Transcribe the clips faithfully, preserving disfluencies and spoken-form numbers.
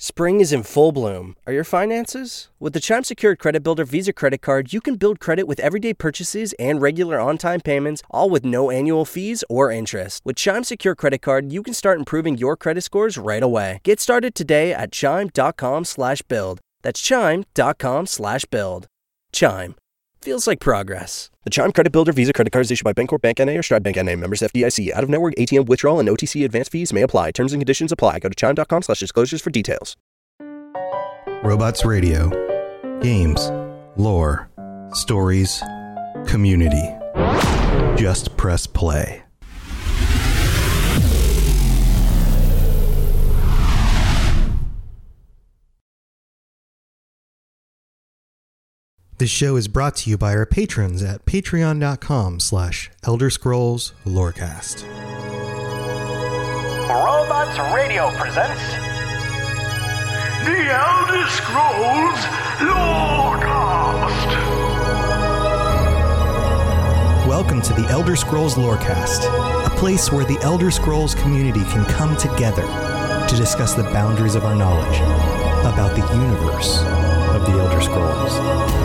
Spring is in full bloom. Are your finances? With the Chime Secured Credit Builder Visa Credit Card, you can build credit with everyday purchases and regular on-time payments, all with no annual fees or interest. With Chime Secured Credit Card, you can start improving your credit scores right away. Get started today at chime.com slash build. That's chime.com slash build. Chime. Feels like progress. The Chime Credit Builder Visa Credit Card is issued by Bancorp Bank N A or Stride Bank N A, members F D I C. Out-of-network A T M withdrawal and O T C advance fees may apply. Terms and conditions apply. Go to chime.com slash disclosures for details. Robots Radio. Games. Lore. Stories. Community. Just press play. This show is brought to you by our patrons at patreon.com slash Elder Scrolls Lorecast. Robots Radio presents The Elder Scrolls Lorecast. Welcome to the Elder Scrolls Lorecast, a place where the Elder Scrolls community can come together to discuss the boundaries of our knowledge about the universe of the Elder Scrolls.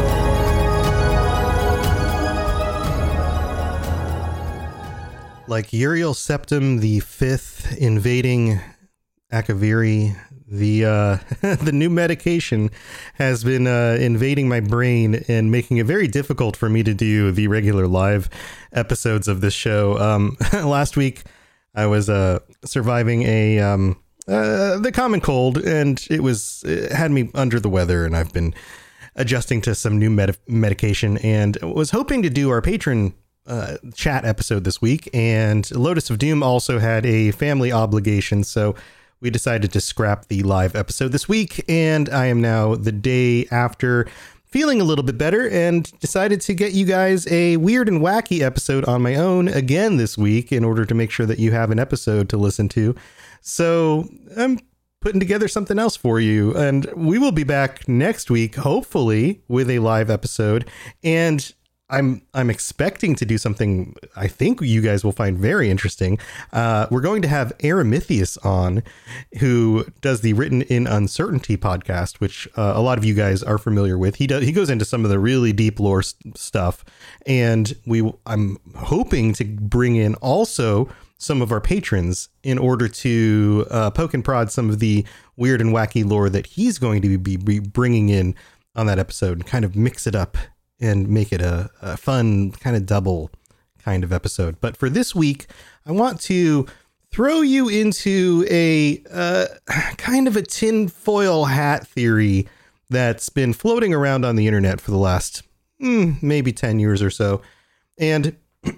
Like Uriel Septim the Fifth invading Akaviri, the uh, the new medication has been uh, invading my brain and making it very difficult for me to do the regular live episodes of this show. Um, last week, I was uh, surviving a um, uh, the common cold, and it was it had me under the weather, and I've been adjusting to some new med- medication, and was hoping to do our patron Uh, chat episode this week, and Lotus of Doom also had a family obligation, so we decided to scrap the live episode this week, and I am now the day after feeling a little bit better and decided to get you guys a weird and wacky episode on my own again this week in order to make sure that you have an episode to listen to. So I'm putting together something else for you, and we will be back next week, hopefully, with a live episode. And I'm I'm expecting to do something I think you guys will find very interesting. Uh, we're going to have Aramithius on, who does the Written in Uncertainty podcast, which uh, a lot of you guys are familiar with. He does he goes into some of the really deep lore st- stuff, and we I'm hoping to bring in also some of our patrons in order to uh, poke and prod some of the weird and wacky lore that he's going to be, be bringing in on that episode, and kind of mix it up and make it a, a fun kind of double kind of episode. But for this week, I want to throw you into a uh, kind of a tinfoil hat theory that's been floating around on the internet for the last mm, maybe ten years or so. And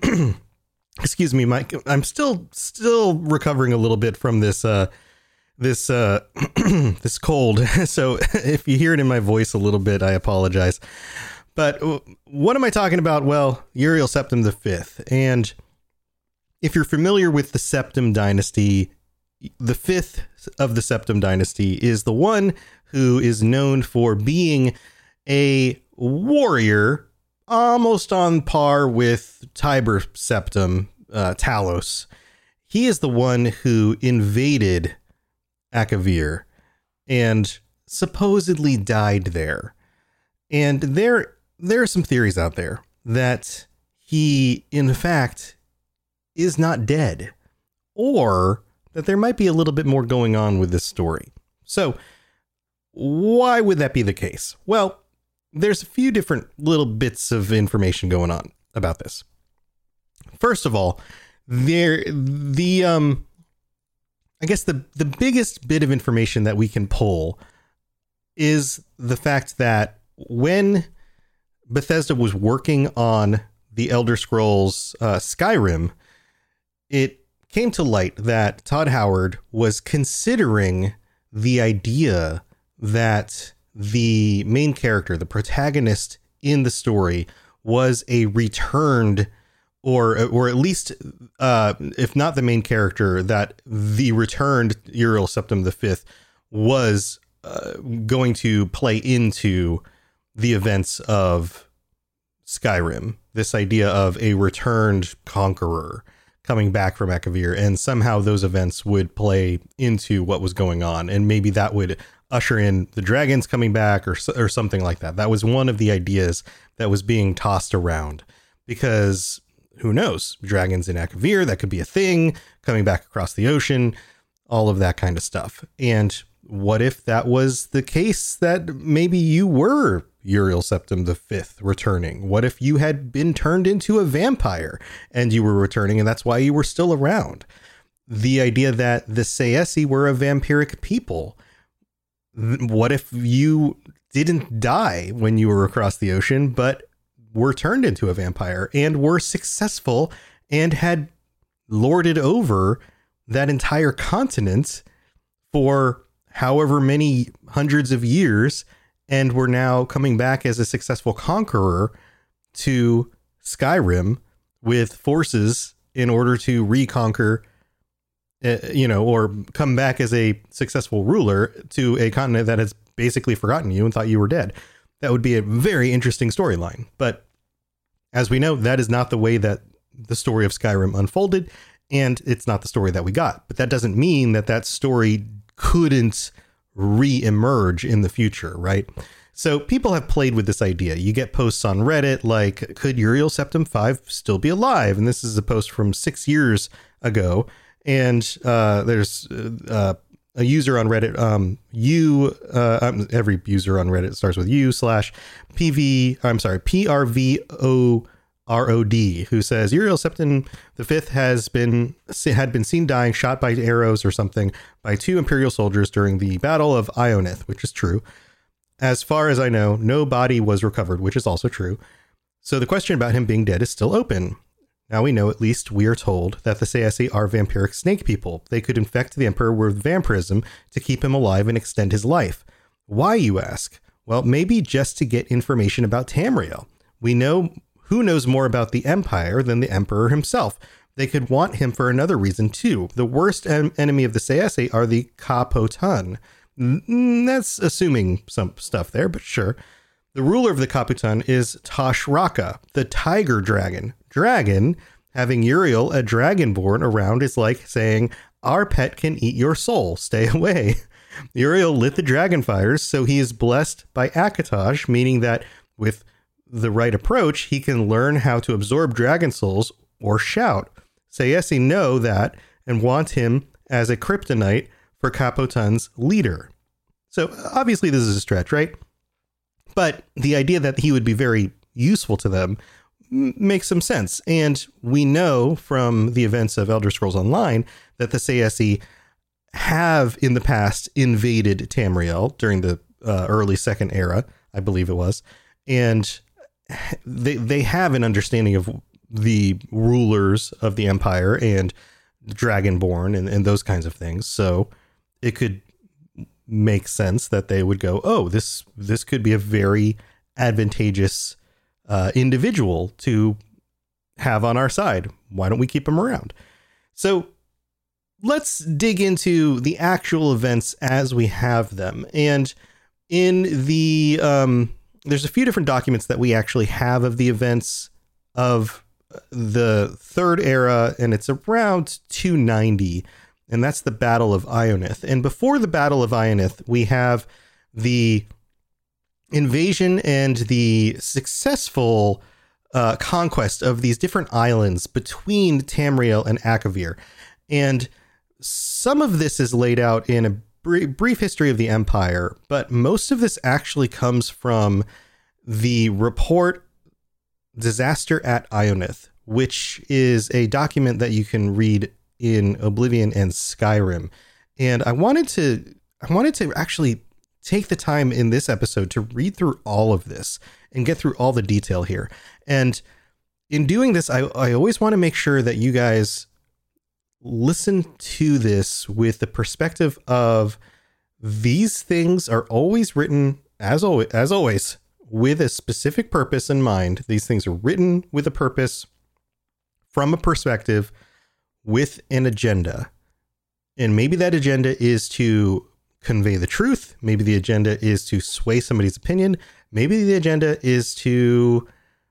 excuse me, Mike, I'm still still recovering a little bit from this uh, this uh, this cold. So if you hear it in my voice a little bit, I apologize. But what am I talking about? Well, Uriel Septim the Fifth. And if you're familiar with the Septim dynasty, the fifth of the Septim dynasty is the one who is known for being a warrior almost on par with Tiber Septim, uh, Talos. He is the one who invaded Akavir and supposedly died there. And there There are some theories out there that he, in fact, is not dead, or that there might be a little bit more going on with this story. So why would that be the case? Well, there's a few different little bits of information going on about this. First of all, there, the, um, I guess the, the biggest bit of information that we can pull is the fact that when Bethesda was working on the Elder Scrolls uh, Skyrim, it came to light that Todd Howard was considering the idea that the main character, the protagonist in the story, was a returned, or or at least, uh, if not the main character, that the returned Uriel Septim the Fifth was uh, going to play into the events of Skyrim, this idea of a returned conqueror coming back from Akavir, and somehow those events would play into what was going on, and maybe that would usher in the dragons coming back or or something like that. That was one of the ideas that was being tossed around, because who knows, dragons in Akavir, that could be a thing coming back across the ocean, all of that kind of stuff. And what if that was the case, that maybe you were Uriel Septim the Fifth returning? What if you had been turned into a vampire and you were returning, and that's why you were still around? The idea that the Sayesi were a vampiric people. What if you didn't die when you were across the ocean, but were turned into a vampire and were successful and had lorded over that entire continent for however many hundreds of years, and were now coming back as a successful conqueror to Skyrim with forces in order to reconquer, uh, you know, or come back as a successful ruler to a continent that has basically forgotten you and thought you were dead. That would be a very interesting storyline. But as we know, that is not the way that the story of Skyrim unfolded, and it's not the story that we got. But that doesn't mean that that story couldn't re-emerge in the future, right? So people have played with this idea. You get posts on Reddit like, could Uriel Septim five still be alive? And this is a post from six years ago. And uh, there's uh, a user on Reddit, um, you, uh, um, every user on Reddit starts with you slash PV, I'm sorry, P R V O R O D, who says Uriel Septim the Fifth has been had been seen dying, shot by arrows or something, by two Imperial soldiers during the Battle of Ionith, which is true. As far as I know, no body was recovered, which is also true. So the question about him being dead is still open. Now we know, at least we are told, that the Sayesi are vampiric snake people. They could infect the Emperor with vampirism to keep him alive and extend his life. Why, you ask? Well, maybe just to get information about Tamriel. We know who knows more about the Empire than the Emperor himself. They could want him for another reason too. The worst en- enemy of the Sayesi are the Kapotan. That's assuming some stuff there, but sure. The ruler of the Kaputan is Tashraka, the tiger dragon. Dragon, having Uriel, a dragonborn, around is like saying, our pet can eat your soul, stay away. Uriel lit the dragon fires, so he is blessed by Akatosh, meaning that with the right approach, he can learn how to absorb dragon souls or shout. Sayesi know that and want him as a kryptonite for Kapotan's leader. So obviously this is a stretch, right? But the idea that he would be very useful to them m- makes some sense. And we know from the events of Elder Scrolls Online that the Sayesi have in the past invaded Tamriel during the uh, early second era, I believe it was. And they they have an understanding of the rulers of the Empire and Dragonborn and, and those kinds of things. So it could make sense that they would go, oh, this this could be a very advantageous uh, individual to have on our side. Why don't we keep him around? So let's dig into the actual events as we have them. And in the um, there's a few different documents that we actually have of the events of the third era, and it's around two ninety. And that's the Battle of Ionith. And before the Battle of Ionith, we have the invasion and the successful uh, conquest of these different islands between Tamriel and Akavir. And some of this is laid out in a br- brief history of the Empire, but most of this actually comes from the report Disaster at Ionith, which is a document that you can read in Oblivion and Skyrim. And I wanted to I wanted to actually take the time in this episode to read through all of this and get through all the detail here. And in doing this, I, I always want to make sure that you guys listen to this with the perspective of these things are always written, as always, as always, with a specific purpose in mind. These things are written with a purpose, from a perspective, with an agenda. And maybe that agenda is to convey the truth. Maybe the agenda is to sway somebody's opinion. Maybe the agenda is to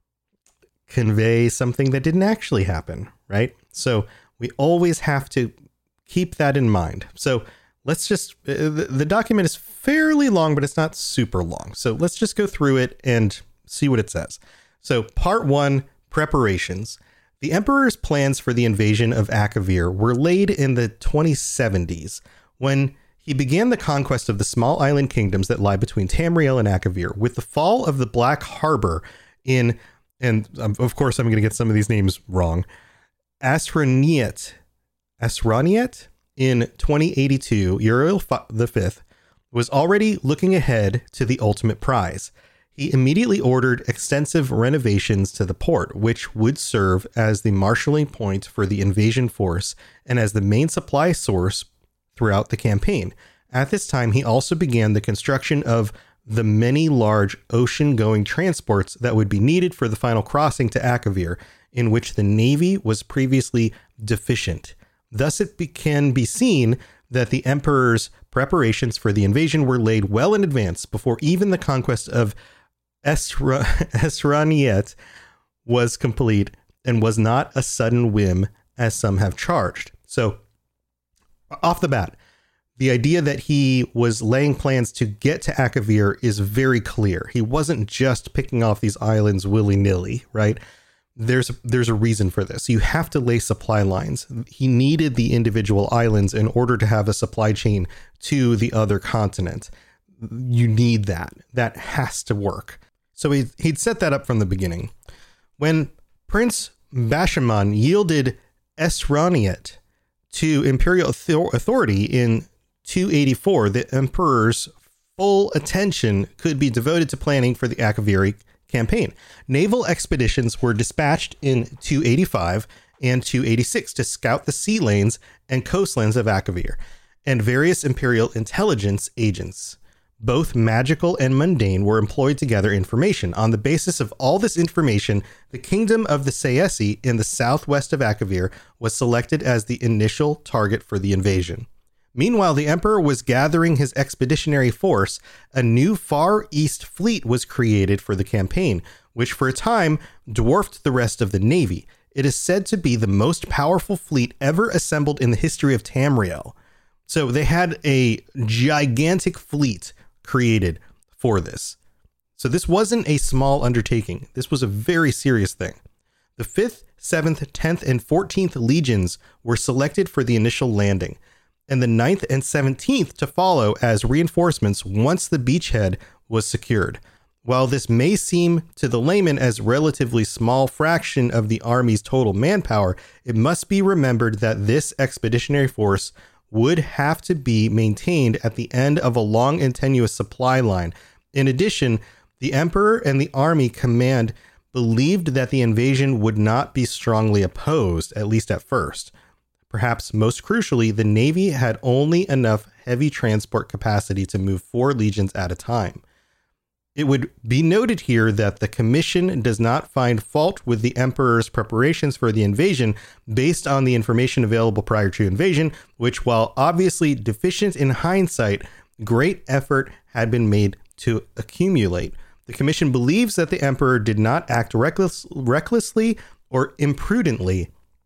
convey something that didn't actually happen, right? So we always have to keep that in mind. So let's just, uh, the, the document is fairly long, but it's not super long. So let's just go through it and see what it says. So part one, preparations. The emperor's plans for the invasion of Akavir were laid in the twenty seventies when he began the conquest of the small island kingdoms that lie between Tamriel and Akavir. With the fall of the Black Harbor in, and um, of course I'm going to get some of these names wrong, Asraniet, Asraniet in twenty eighty-two, Uriel the Fifth was already looking ahead to the ultimate prize. He immediately ordered extensive renovations to the port, which would serve as the marshalling point for the invasion force and as the main supply source throughout the campaign. At this time, he also began the construction of the many large ocean-going transports that would be needed for the final crossing to Akavir, in which the Navy was previously deficient. Thus, it be- can be seen that the Emperor's preparations for the invasion were laid well in advance before even the conquest of Esra- Esraniet was complete and was not a sudden whim, as some have charged. So, off the bat, the idea that he was laying plans to get to Akavir is very clear. He wasn't just picking off these islands willy-nilly, right? There's there's a reason for this. You have to lay supply lines. He needed the individual islands in order to have a supply chain to the other continent. You need that. That has to work. So he, he'd set that up from the beginning. When Prince Bashaman yielded Esraniet to imperial authority in two eighty-four, the emperor's full attention could be devoted to planning for the Akaviri campaign. Naval expeditions were dispatched in two eighty-five and two eighty-six to scout the sea lanes and coastlands of Akavir, and various imperial intelligence agents, both magical and mundane, were employed to gather information. On the basis of all this information, the kingdom of the Saesi in the southwest of Akavir was selected as the initial target for the invasion. Meanwhile, the emperor was gathering his expeditionary force. A new Far East fleet was created for the campaign, which for a time dwarfed the rest of the navy. It is said to be the most powerful fleet ever assembled in the history of Tamriel. So they had a gigantic fleet created for this. So this wasn't a small undertaking. This was a very serious thing. The fifth, seventh, tenth, and fourteenth legions were selected for the initial landing, and the ninth and seventeenth to follow as reinforcements once the beachhead was secured. While this may seem to the layman as a relatively small fraction of the army's total manpower, it must be remembered that this expeditionary force would have to be maintained at the end of a long and tenuous supply line. In addition, the emperor and the army command believed that the invasion would not be strongly opposed, at least at first. Perhaps most crucially, the Navy had only enough heavy transport capacity to move four legions at a time. It would be noted here that the Commission does not find fault with the Emperor's preparations for the invasion based on the information available prior to invasion, which, while obviously deficient in hindsight, great effort had been made to accumulate. The Commission believes that the Emperor did not act reckless, recklessly or imprudently.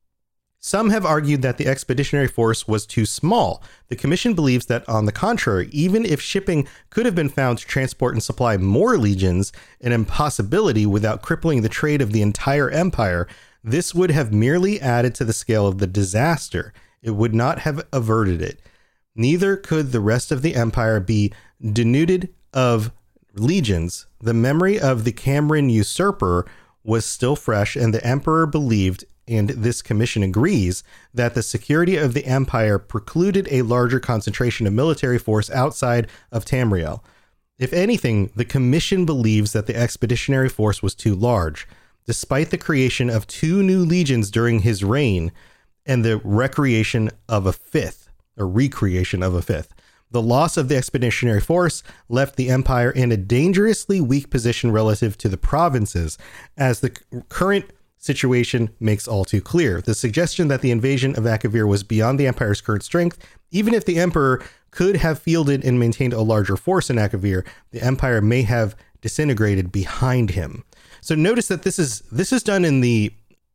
Some have argued that the expeditionary force was too small. The Commission believes that, on the contrary, even if shipping could have been found to transport and supply more legions, an impossibility without crippling the trade of the entire empire, this would have merely added to the scale of the disaster. It would not have averted it. Neither could the rest of the empire be denuded of legions. The memory of the Cameron usurper was still fresh, and the emperor believed, and this commission agrees, that the security of the empire precluded a larger concentration of military force outside of Tamriel. If anything, the commission believes that the expeditionary force was too large. Despite the creation of two new legions during his reign and the recreation of a fifth, or recreation of a fifth, the loss of the expeditionary force left the empire in a dangerously weak position relative to the provinces, as the current situation makes all too clear. The suggestion that the invasion of Akavir was beyond the empire's current strength, even if the emperor could have fielded and maintained a larger force in Akavir, the empire may have disintegrated behind him. So notice that this is this is done in the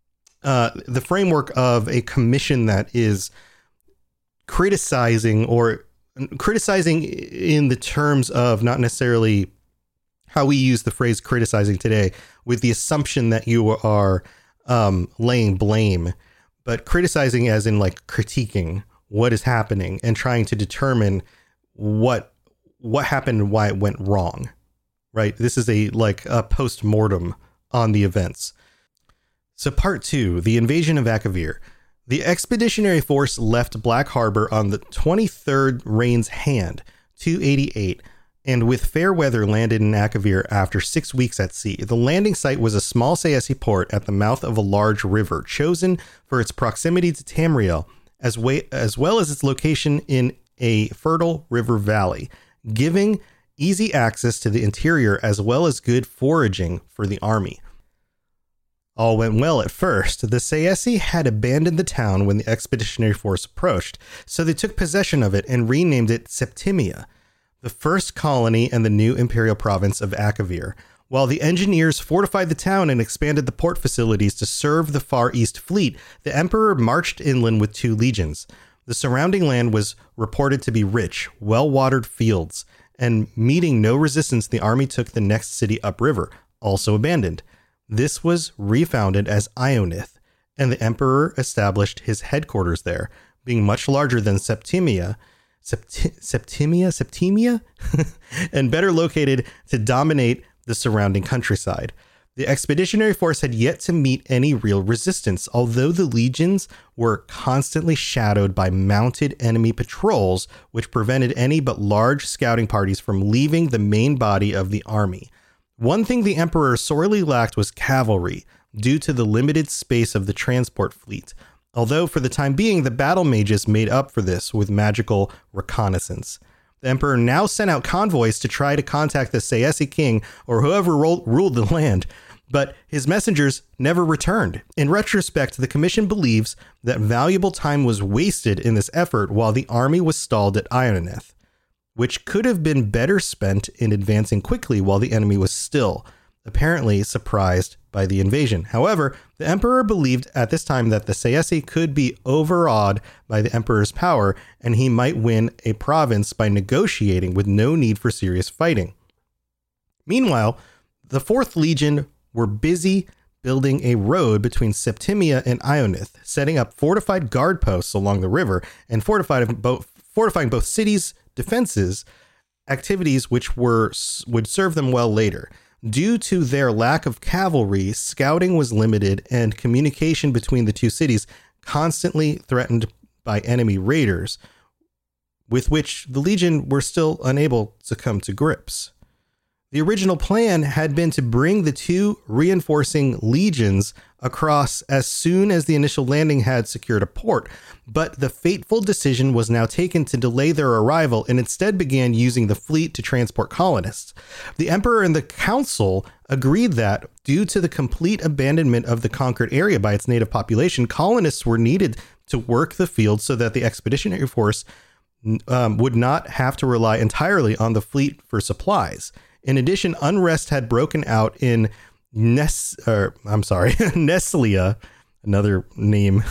uh, the framework of a commission that is criticizing or criticizing in the terms of not necessarily how we use the phrase criticizing today, with the assumption that you are um, laying blame, but criticizing as in like critiquing what is happening and trying to determine what what happened and why it went wrong. Right. This is a like a post-mortem on the events. So part two, the invasion of Akavir. The expeditionary force left Black Harbor on the twenty-third Rain's Hand, two eighty-eight, and with fair weather landed in Akavir after six weeks at sea. The landing site was a small Sayesi port at the mouth of a large river, chosen for its proximity to Tamriel, as, way, as well as its location in a fertile river valley, giving easy access to the interior as well as good foraging for the army. All went well at first. The Sayesi had abandoned the town when the expeditionary force approached, so they took possession of it and renamed it Septimia, the first colony and the new imperial province of Akavir. While the engineers fortified the town and expanded the port facilities to serve the Far East fleet, the emperor marched inland with two legions. The surrounding land was reported to be rich, well-watered fields, and meeting no resistance, the army took the next city upriver, also abandoned. This was refounded as Ionith, and the emperor established his headquarters there, being much larger than Septimia, Septi- Septimia, Septimia, and better located to dominate the surrounding countryside. The expeditionary force had yet to meet any real resistance, although the legions were constantly shadowed by mounted enemy patrols, which prevented any but large scouting parties from leaving the main body of the army. One thing the emperor sorely lacked was cavalry, due to the limited space of the transport fleet, although for the time being the battle mages made up for this with magical reconnaissance. The emperor now sent out convoys to try to contact the Sayesi king or whoever ro- ruled the land, but his messengers never returned. In retrospect, the commission believes that valuable time was wasted in this effort while the army was stalled at Ionith, which could have been better spent in advancing quickly while the enemy was still, apparently surprised by the invasion. However, the emperor believed at this time that the Sayesi could be overawed by the emperor's power, and he might win a province by negotiating with no need for serious fighting. Meanwhile, the Fourth Legion were busy building a road between Septimia and Ionith, setting up fortified guard posts along the river and fortifying both, fortifying both cities' defenses, activities which were would serve them well later. Due to their lack of cavalry, scouting was limited and communication between the two cities constantly threatened by enemy raiders, with which the Legion were still unable to come to grips. The original plan had been to bring the two reinforcing legions across as soon as the initial landing had secured a port, but the fateful decision was now taken to delay their arrival and instead began using the fleet to transport colonists. The emperor and the council agreed that, due to the complete abandonment of the conquered area by its native population, colonists were needed to work the field so that the expeditionary force um, would not have to rely entirely on the fleet for supplies. In addition, unrest had broken out in Nes, or I'm sorry, Neslia, another name,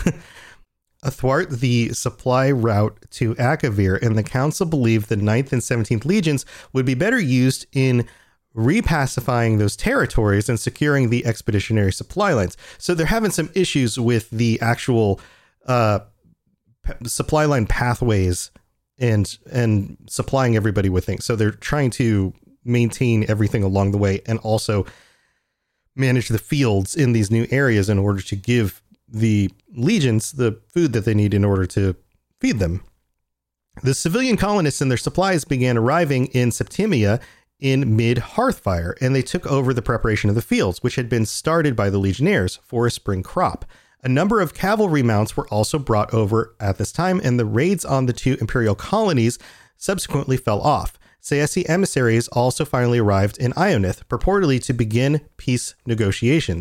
athwart the supply route to Akavir, and the council believed the ninth and seventeenth legions would be better used in repacifying those territories and securing the expeditionary supply lines. So they're having some issues with the actual uh, p- supply line pathways and and supplying everybody with things. So they're trying to maintain everything along the way and also manage the fields in these new areas in order to give the legions the food that they need in order to feed them. The civilian colonists and their supplies began arriving in Septimia in mid-Hearthfire, and they took over the preparation of the fields, which had been started by the legionnaires for a spring crop. A number of cavalry mounts were also brought over at this time, and the raids on the two imperial colonies subsequently fell off. Sayesi emissaries also finally arrived in Ionith, purportedly to begin peace negotiations.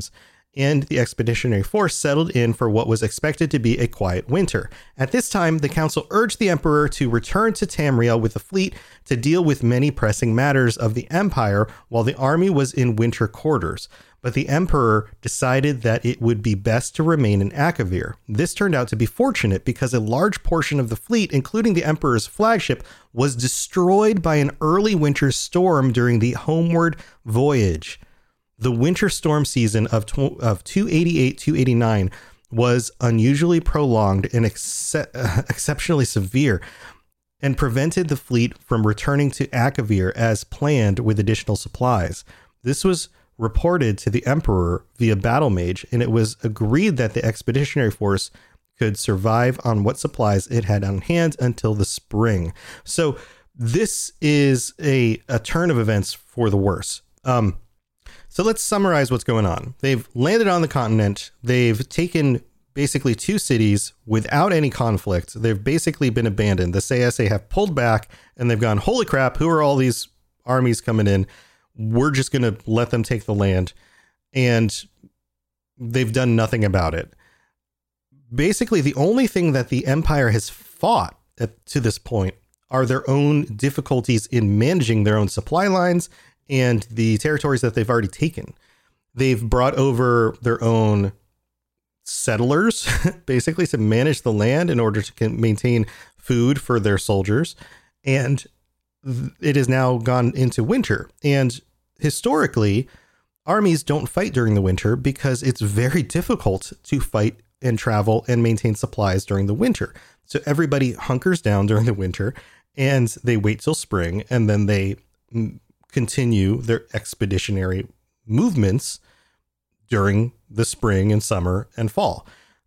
and the expeditionary force settled in for what was expected to be a quiet winter. At this time, the council urged the emperor to return to Tamriel with the fleet to deal with many pressing matters of the empire while the army was in winter quarters. But the emperor decided that it would be best to remain in Akavir. This turned out to be fortunate because a large portion of the fleet, including the emperor's flagship, was destroyed by an early winter storm during the homeward voyage. The winter storm season of, tw- of two eighty-eight to two eighty-nine was unusually prolonged and ex- uh, exceptionally severe, and prevented the fleet from returning to Akavir as planned with additional supplies. This was reported to the emperor via battle mage, and it was agreed that the expeditionary force could survive on what supplies it had on hand until the spring. So this is a, a turn of events for the worse. Um, so let's summarize what's going on. They've landed on the continent. They've taken basically two cities without any conflict. They've basically been abandoned. The C S A have pulled back and they've gone, holy crap, who are all these armies coming in? We're just going to let them take the land. And they've done nothing about it. Basically, the only thing that the Empire has fought at, to this point are their own difficulties in managing their own supply lines and the territories that they've already taken. They've brought over their own settlers, basically, to manage the land in order to maintain food for their soldiers. And it has now gone into winter. And historically, armies don't fight during the winter because it's very difficult to fight and travel and maintain supplies during the winter. So everybody hunkers down during the winter and they wait till spring, and then they continue their expeditionary movements during the spring and summer and fall.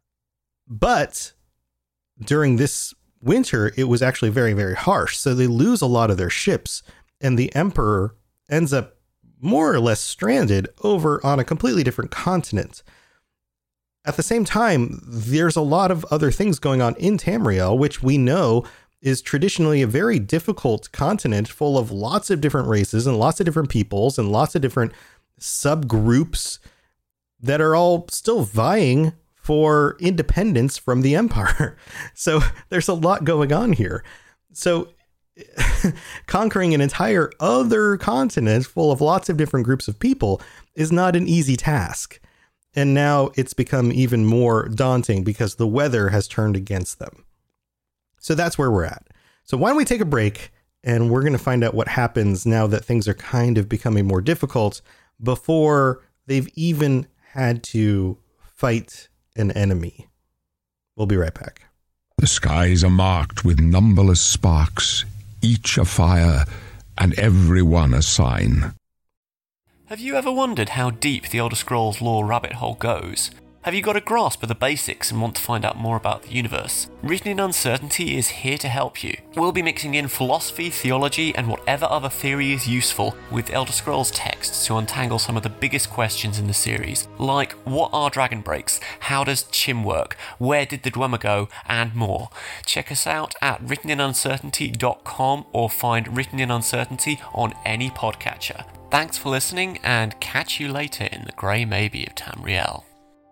But during this winter, it was actually very, very harsh. So they lose a lot of their ships, and the emperor ends up more or less stranded over on a completely different continent. At the same time, there's a lot of other things going on in Tamriel, which we know is traditionally a very difficult continent full of lots of different races and lots of different peoples and lots of different subgroups that are all still vying for independence from the empire. So there's a lot going on here. So conquering an entire other continent full of lots of different groups of people is not an easy task. And now it's become even more daunting because the weather has turned against them. So that's where we're at. So why don't we take a break, and we're going to find out what happens now that things are kind of becoming more difficult before they've even had to fight an enemy. We'll be right back. The skies are marked with numberless sparks, each a fire, and every one a sign. Have you ever wondered how deep the Elder Scrolls lore rabbit hole goes? Have you got a grasp of the basics and want to find out more about the universe? Written in Uncertainty is here to help you. We'll be mixing in philosophy, theology, and whatever other theory is useful with Elder Scrolls texts to untangle some of the biggest questions in the series, like what are dragon breaks, how does Chim work, where did the Dwemer go, and more. Check us out at written in uncertainty dot com or find Written in Uncertainty on any podcatcher. Thanks for listening, and catch you later in the Grey Maybe of Tamriel.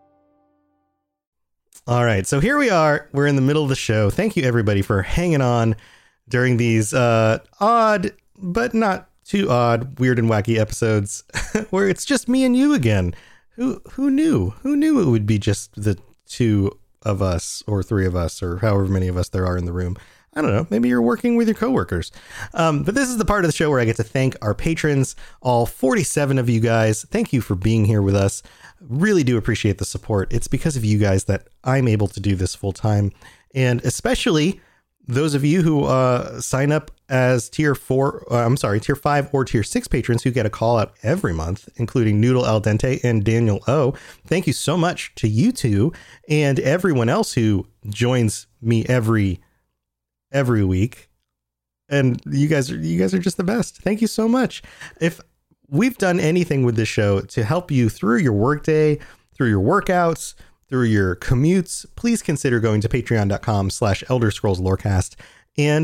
All right, so here we are. We're in the middle of the show. Thank you, everybody, for hanging on during these uh, odd, but not too odd, weird and wacky episodes where it's just me and you again. Who who knew? Who knew it would be just the two of us, or three of us, or however many of us there are in the room? I don't know. Maybe you're working with your coworkers. Um, but this is the part of the show where I get to thank our patrons, all forty-seven of you guys. Thank you for being here with us. Really do appreciate the support. It's because of you guys that I'm able to do this full time. And especially those of you who uh, sign up as tier four, uh, I'm sorry, tier five or tier six patrons who get a call out every month, including Noodle Al Dente and Daniel O. Thank you so much to you two and everyone else who joins me every every week. And you guys are, you guys are just the best. Thank you so much. If we've done anything with this show to help you through your workday, through your workouts, through your commutes, please consider going to patreon dot com slash Elder Scrolls Lorecast and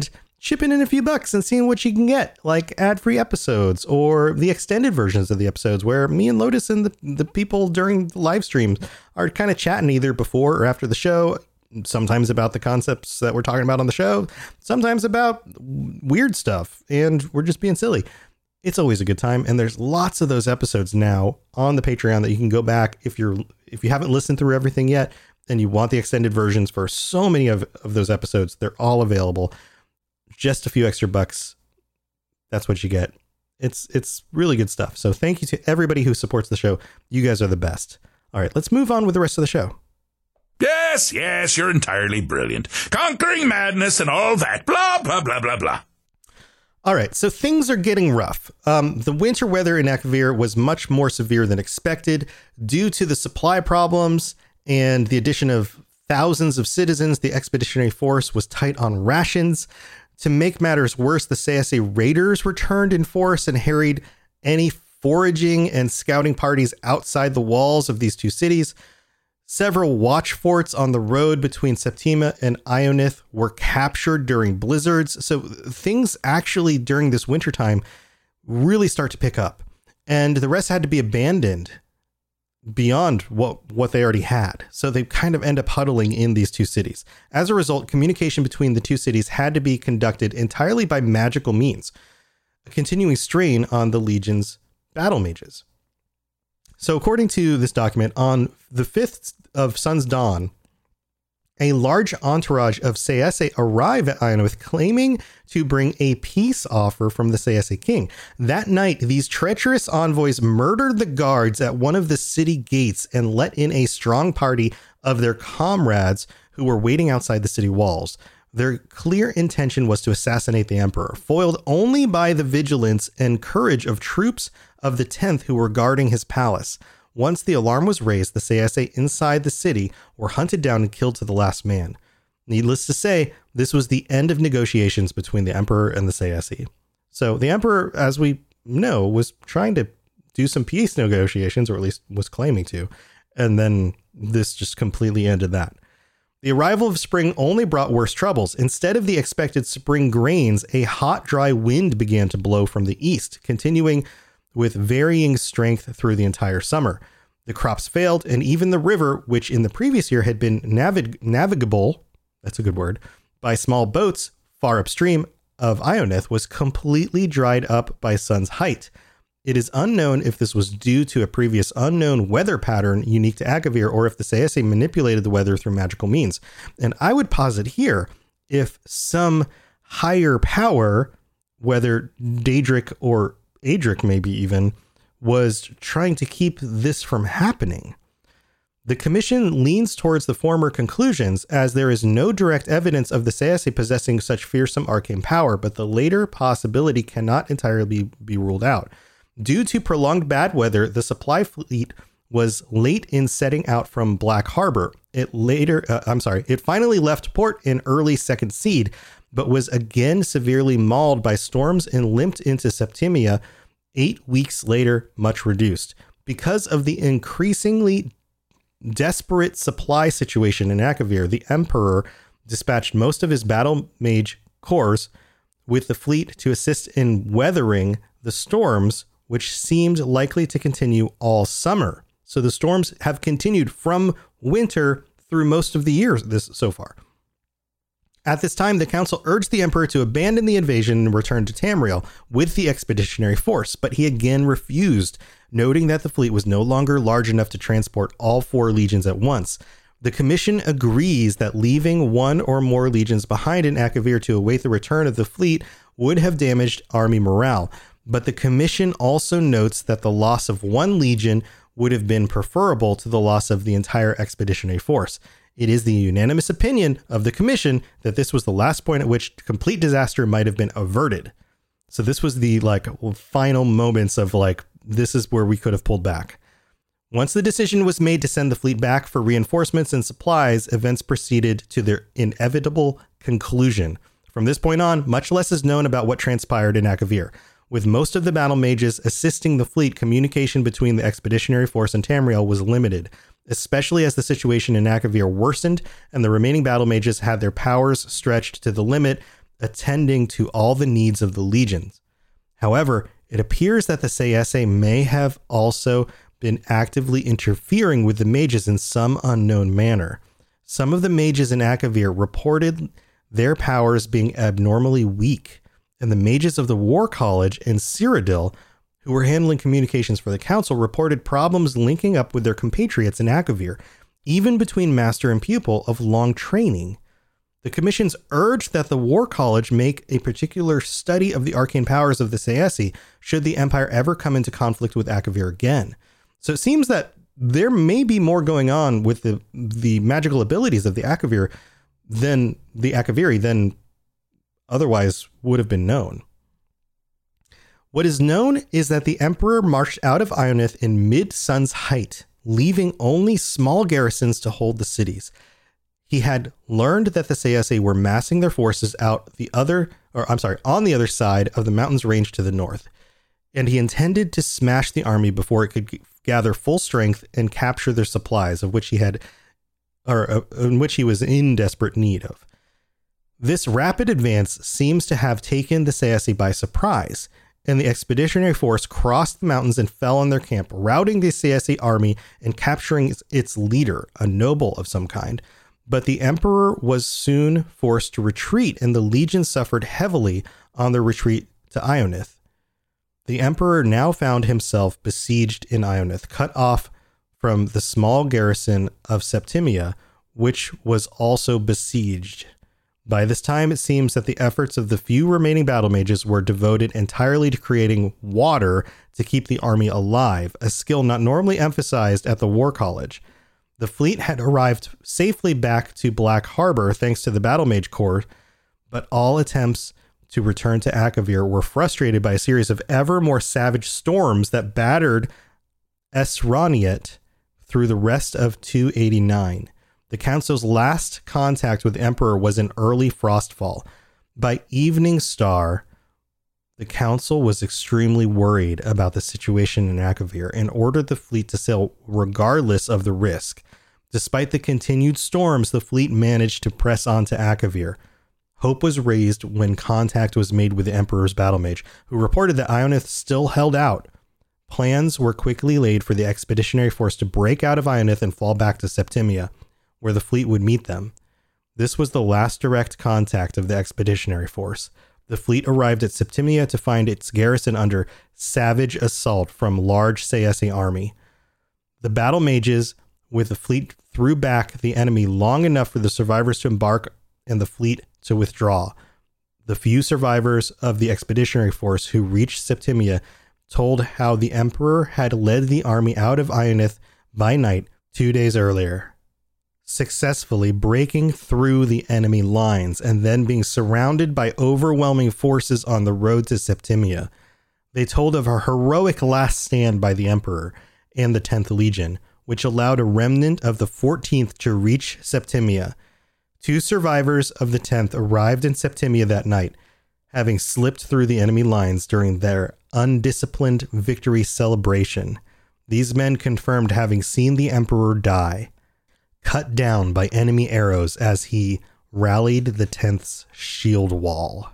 chipping in a few bucks and seeing what you can get, like ad-free episodes or the extended versions of the episodes where me and Lotus and the, the people during the live streams are kind of chatting either before or after the show, sometimes about the concepts that we're talking about on the show, sometimes about weird stuff, and we're just being silly. It's always a good time, and there's lots of those episodes now on the Patreon that you can go back if you're if you haven't listened through everything yet and you want the extended versions for so many of, of those episodes. They're all available. Just a few extra bucks. That's what you get. It's it's really good stuff. So thank you to everybody who supports the show. You guys are the best. All right, let's move on with the rest of the show. Yes, yes, you're entirely brilliant. Conquering madness and all that. Blah, blah, blah, blah, blah. All right, so things are getting rough. Um, the winter weather in Akavir was much more severe than expected due to the supply problems and the addition of thousands of citizens. The expeditionary force was tight on rations. To make matters worse, the C S A raiders returned in force and harried any foraging and scouting parties outside the walls of these two cities. Several watch forts on the road between Septima and Ionith were captured during blizzards. So things actually during this wintertime really start to pick up, and the rest had to be abandoned beyond what, what they already had. So they kind of end up huddling in these two cities. As a result, communication between the two cities had to be conducted entirely by magical means, a continuing strain on the Legion's battle mages. So according to this document, on the fifth of Sun's Dawn, a large entourage of C S A arrive at Ionith claiming to bring a peace offer from the C S A king. That night, these treacherous envoys murdered the guards at one of the city gates and let in a strong party of their comrades who were waiting outside the city walls. Their clear intention was to assassinate the emperor, foiled only by the vigilance and courage of troops of the tenth who were guarding his palace. Once the alarm was raised, the C S A inside the city were hunted down and killed to the last man. Needless to say, this was the end of negotiations between the emperor and the C S A. So the emperor, as we know, was trying to do some peace negotiations, or at least was claiming to, and then this just completely ended that. The arrival of spring only brought worse troubles. Instead of the expected spring grains, a hot, dry wind began to blow from the east, continuing with varying strength through the entire summer. The crops failed, and even the river, which in the previous year had been navig- navigable, that's a good word, by small boats far upstream of Ionith, was completely dried up by sun's height. It is unknown if this was due to a previous unknown weather pattern unique to Akavir, or if the C S A manipulated the weather through magical means. And I would posit here, if some higher power, whether Daedric or Adric maybe even, was trying to keep this from happening. The commission leans towards the former conclusions, as there is no direct evidence of the C S A possessing such fearsome arcane power, but the later possibility cannot entirely be, be ruled out. Due to prolonged bad weather, the supply fleet was late in setting out from Black Harbor. It later, uh, I'm sorry, it finally left port in early Second Seed, but was again severely mauled by storms and limped into Septimia eight weeks later, much reduced. Because of the increasingly desperate supply situation in Akavir, the Emperor dispatched most of his battle mage corps with the fleet to assist in weathering the storms, which seemed likely to continue all summer. So the storms have continued from winter through most of the year this so far. At this time, the council urged the emperor to abandon the invasion and return to Tamriel with the expeditionary force, but he again refused, noting that the fleet was no longer large enough to transport all four legions at once. The commission agrees that leaving one or more legions behind in Akavir to await the return of the fleet would have damaged army morale, but the commission also notes that the loss of one legion would have been preferable to the loss of the entire expeditionary force. It is the unanimous opinion of the commission that this was the last point at which complete disaster might have been averted. So this was the like final moments of like, this is where we could have pulled back. Once the decision was made to send the fleet back for reinforcements and supplies, events proceeded to their inevitable conclusion. From this point on, much less is known about what transpired in Akavir. With most of the battle mages assisting the fleet, communication between the expeditionary force and Tamriel was limited, especially as the situation in Akavir worsened and the remaining battle mages had their powers stretched to the limit attending to all the needs of the legions. However, it appears that the Sayese may have also been actively interfering with the mages in some unknown manner. Some of the mages in Akavir reported their powers being abnormally weak, and the mages of the War College in Cyrodiil, who were handling communications for the council, reported problems linking up with their compatriots in Akavir, even between master and pupil of long training. The commissions urged that the War College make a particular study of the arcane powers of the Sayese should the Empire ever come into conflict with Akavir again. So it seems that there may be more going on with the, the magical abilities of the Akavir than the Akaviri than otherwise would have been known. What is known is that the Emperor marched out of Ionith in mid-sun's height, leaving only small garrisons to hold the cities. He had learned that the Sayese were massing their forces out the other, or I'm sorry, on the other side of the mountains range to the north, and he intended to smash the army before it could gather full strength and capture their supplies, of which he had, or uh, in which he was in desperate need of. This rapid advance seems to have taken the Sayese by surprise, and the expeditionary force crossed the mountains and fell on their camp, routing the Sayese army and capturing its leader, a noble of some kind. But the emperor was soon forced to retreat, and the legion suffered heavily on their retreat to Ionith. The emperor now found himself besieged in Ionith, cut off from the small garrison of Septimia, which was also besieged. By this time, it seems that the efforts of the few remaining battle mages were devoted entirely to creating water to keep the army alive, a skill not normally emphasized at the War College. The fleet had arrived safely back to Black Harbor thanks to the Battle Mage Corps, but all attempts to return to Akavir were frustrated by a series of ever more savage storms that battered Esraniet through the rest of two eighty-nine. The council's last contact with the Emperor was in early Frostfall. By Evening Star, the council was extremely worried about the situation in Akavir and ordered the fleet to sail regardless of the risk. Despite the continued storms, the fleet managed to press on to Akavir. Hope was raised when contact was made with the Emperor's battle mage, who reported that Ionith still held out. Plans were quickly laid for the expeditionary force to break out of Ionith and fall back to Septimia, where the fleet would meet them. This was the last direct contact of the expeditionary force. The fleet arrived at Septimia to find its garrison under savage assault from large Sayese army. The battle mages with the fleet threw back the enemy long enough for the survivors to embark and the fleet to withdraw. The few survivors of the expeditionary force who reached Septimia told how the Emperor had led the army out of Ionith by night two days earlier, successfully breaking through the enemy lines and then being surrounded by overwhelming forces on the road to Septimia. They told of a heroic last stand by the Emperor and the tenth Legion, which allowed a remnant of the fourteenth to reach Septimia. Two survivors of the tenth arrived in Septimia that night, having slipped through the enemy lines during their undisciplined victory celebration. These men confirmed having seen the Emperor die, cut down by enemy arrows as he rallied the tenth's shield wall.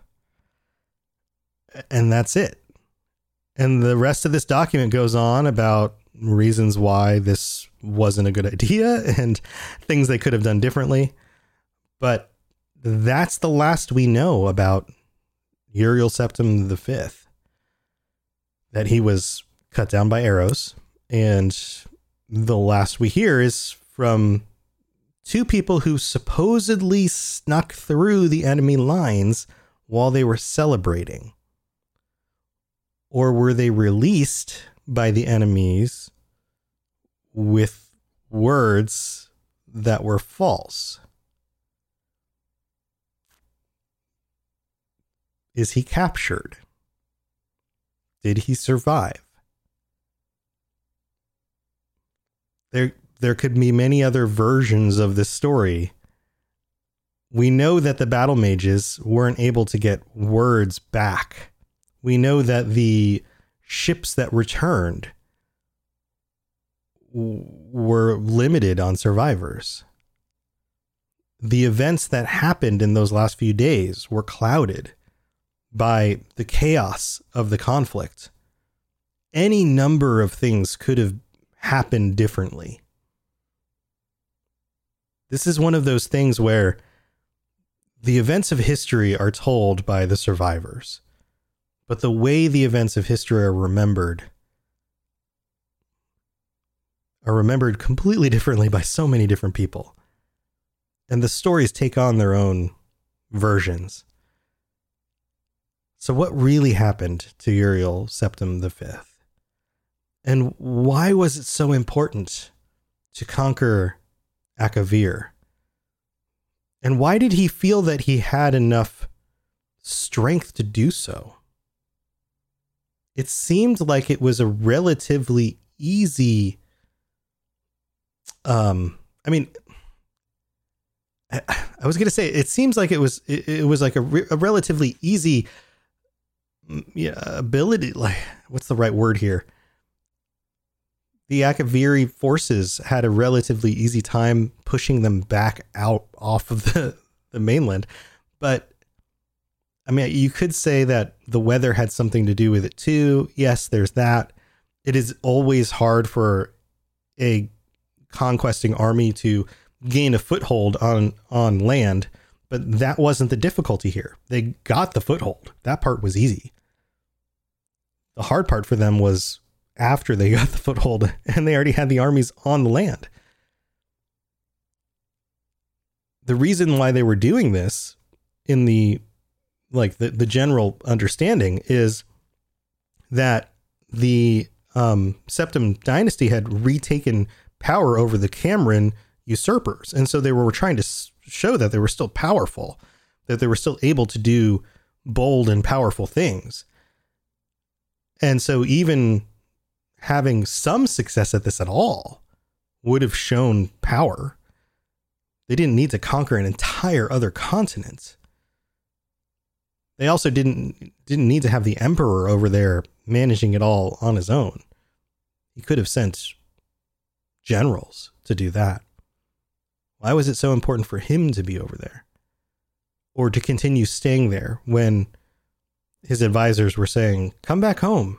And that's it. And the rest of this document goes on about reasons why this wasn't a good idea and things they could have done differently. But that's the last we know about Uriel Septim the Fifth. That he was cut down by arrows. And the last we hear is from two people who supposedly snuck through the enemy lines while they were celebrating. Or were they released by the enemies with words that were false? Is he captured? Did he survive? There, there could be many other versions of this story. We know that the battle mages weren't able to get words back. We know that the ships that returned w- were limited on survivors. the events that happened in those last few days were clouded by the chaos of the conflict. Any number of things could have happened differently. This is one of those things where the events of history are told by the survivors, but the way the events of history are remembered are remembered completely differently by so many different people. And the stories take on their own versions. So what really happened to Uriel Septim the Fifth? And why was it so important to conquer Akavir? And why did he feel that he had enough strength to do so? It seemed like it was a relatively easy Um, I mean, I, I was going to say, it seems like it was, it, it was like a, re, a relatively easy yeah, ability. Like, what's the right word here? The Akaviri forces had a relatively easy time pushing them back out off of the, the mainland. But I mean, you could say that the weather had something to do with it too. Yes, there's that. It is always hard for a conquesting army to gain a foothold on on land, but that wasn't the difficulty here. They got the foothold. That part was easy. The hard part for them was after they got the foothold and they already had the armies on the land. The reason why they were doing this in the like the, the general understanding is that the um, Septim dynasty had retaken power over the Cameron usurpers. And so they were trying to show that they were still powerful, that they were still able to do bold and powerful things. And so even having some success at this at all would have shown power. They didn't need to conquer an entire other continent. They also didn't didn't need to have the emperor over there managing it all on his own. He could have sent generals to do that. Why was it so important for him to be over there? Or to continue staying there when his advisors were saying, come back home?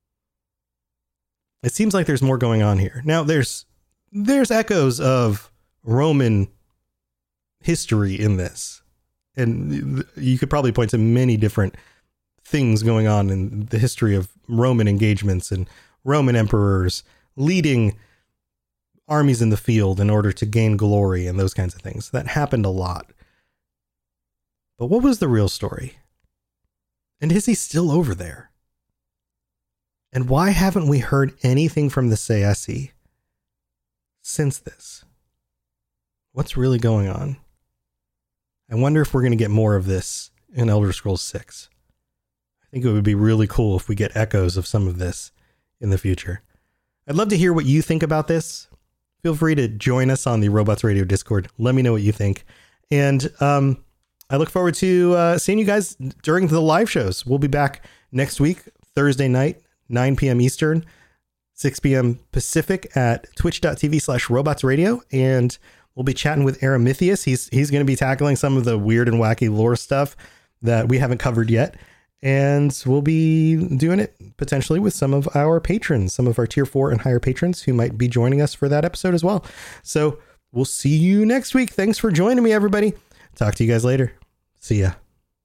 It seems like there's more going on here. Now there's, there's echoes of Roman history in this. And you could probably point to many different things going on in the history of Roman engagements and Roman emperors leading armies in the field in order to gain glory and those kinds of things. That happened a lot. But what was the real story? And is he still over there? And why haven't we heard anything from the Sayesi since this? What's really going on? I wonder if we're going to get more of this in Elder Scrolls six. I think it would be really cool if we get echoes of some of this in the future. I'd love to hear what you think about this. Feel free to join us on the Robots Radio Discord. Let me know what you think. And um, I look forward to uh, seeing you guys during the live shows. We'll be back next week, Thursday night, nine p.m. Eastern, six p.m. Pacific at twitch.tv slash robots radio. And we'll be chatting with Aramithius. He's, he's going to be tackling some of the weird and wacky lore stuff that we haven't covered yet. And we'll be doing it potentially with some of our patrons, some of our tier four and higher patrons who might be joining us for that episode as well. So we'll see you next week. Thanks for joining me, everybody. Talk to you guys later. See ya.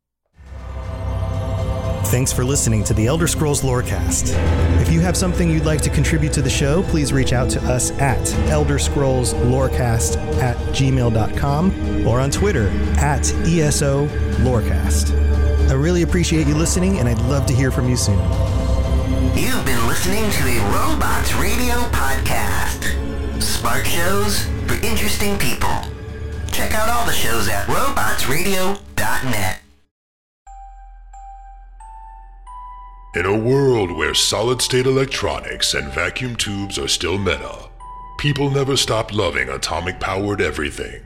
Thanks for listening to the Elder Scrolls Lorecast. If you have something you'd like to contribute to the show, please reach out to us at Elder Scrolls Lorecast at gmail dot com or on Twitter at E S O Lorecast. I really appreciate you listening, and I'd love to hear from you soon. You've been listening to a Robots Radio podcast. Smart shows for interesting people. Check out all the shows at robots radio dot net. In a world where solid-state electronics and vacuum tubes are still meta, people never stopped loving atomic-powered everything.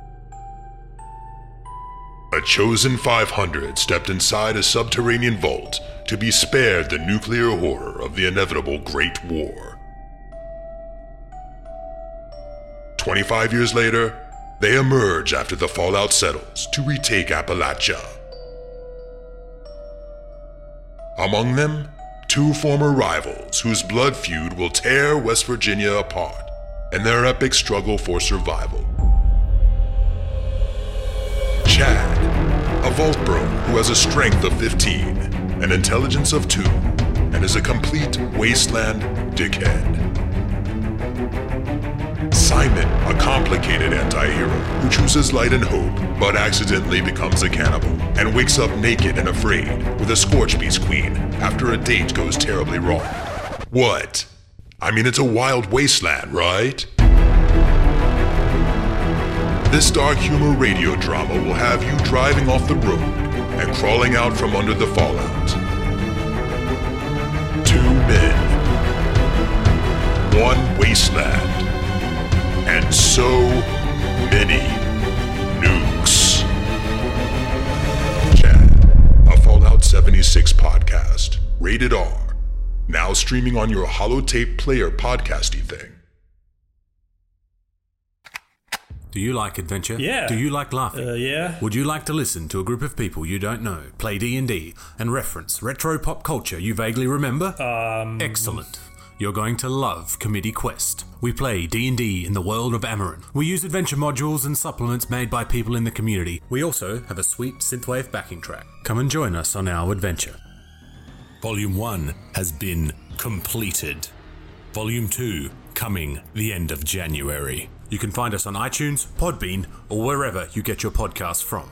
A chosen five hundred stepped inside a subterranean vault to be spared the nuclear horror of the inevitable Great War. twenty-five years later, They emerge after the fallout settles to retake Appalachia. Among them, two former rivals whose blood feud will tear West Virginia apart in their epic struggle for survival. Chad, a Voltbro who has a strength of fifteen, an intelligence of two, and is a complete wasteland dickhead. Simon, a complicated anti-hero who chooses light and hope, but accidentally becomes a cannibal and wakes up naked and afraid with a Scorchbeast queen after a date goes terribly wrong. What? I mean, it's a wild wasteland, right? This dark humor radio drama will have you driving off the road and crawling out from under the fallout. Two men, one wasteland, and so many nukes. Chad, a Fallout seventy-six podcast, rated R, now streaming on your holotape player podcasty thing. Do you like adventure? Yeah. Do you like laughing? Uh, yeah. Would you like to listen to a group of people you don't know play D and D and reference retro pop culture you vaguely remember? Um... Excellent. You're going to love Committee Quest. We play D and D in the world of Amarin. We use adventure modules and supplements made by people in the community. We also have a sweet synthwave backing track. Come and join us on our adventure. Volume one has been completed. Volume two coming the end of January. You can find us on iTunes, Podbean, or wherever you get your podcasts from.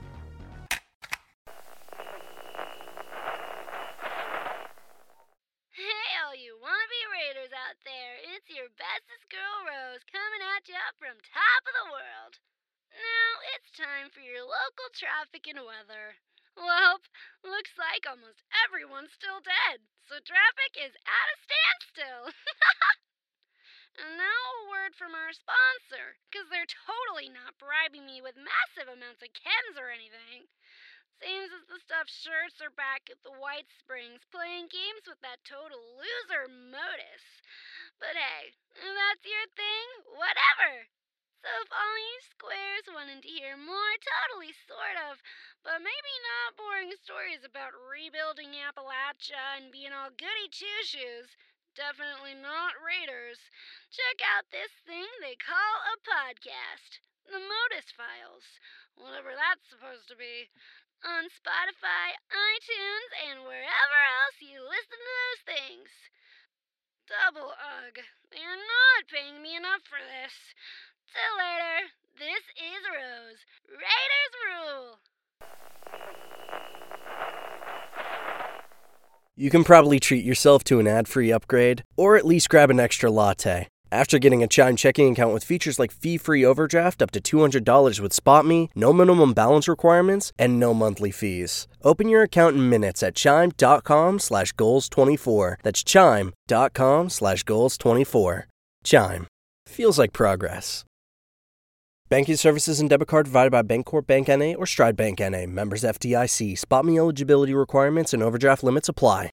Hey, all you wannabe raiders out there, it's your bestest girl Rose coming at you from top of the world. Now it's time for your local traffic and weather. Well, looks like almost everyone's still dead, so traffic is at a standstill. And now a word from our sponsor, because they're totally not bribing me with massive amounts of chems or anything. Seems as the stuffed shirts are back at the White Springs playing games with that total loser Modus. But hey, if that's your thing, whatever. So if all you squares wanted to hear more totally sort of, but maybe not boring stories about rebuilding Appalachia and being all goody two-shoes, definitely not raiders, check out this thing they call a podcast, the Modus Files, whatever that's supposed to be, on Spotify, iTunes, and wherever else you listen to those things. Double ugh, they're not paying me enough for this. Till later, this is Rose. Raiders rule! You can probably treat yourself to an ad-free upgrade, or at least grab an extra latte. After getting a Chime checking account with features like fee-free overdraft up to two hundred dollars with SpotMe, no minimum balance requirements, and no monthly fees. Open your account in minutes at chime.com slash goals24. That's chime.com slash goals24. Chime. Feels like progress. Banking services and debit card provided by Bancorp Bank N A or Stride Bank N A. Members F D I C. SpotMe eligibility requirements and overdraft limits apply.